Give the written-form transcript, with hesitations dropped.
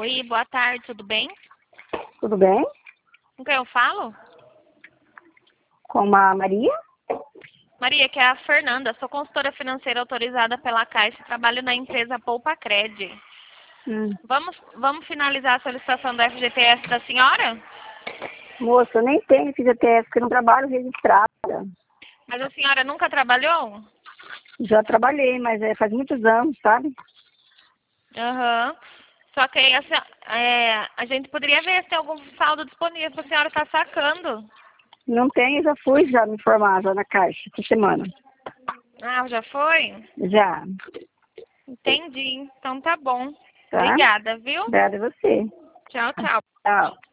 Oi, boa tarde, tudo bem? Tudo bem? Com quem eu falo? Com a Maria? Maria, que é a Fernanda, sou consultora financeira autorizada pela Caixa e trabalho na empresa Poupa Cred. Vamos finalizar a solicitação do FGTS da senhora? Moça, eu nem tenho FGTS, porque eu não trabalho registrada. Mas a senhora nunca trabalhou? Já trabalhei, mas faz muitos anos, sabe? Aham. Só que aí, a gente poderia ver se tem algum saldo disponível para a senhora estar sacando. Não tenho, já fui me informar já na Caixa essa semana. Ah, já foi? Já, Entendi. Então tá bom. tá? Obrigada, viu? Obrigada a você. Tchau, tchau. Tchau.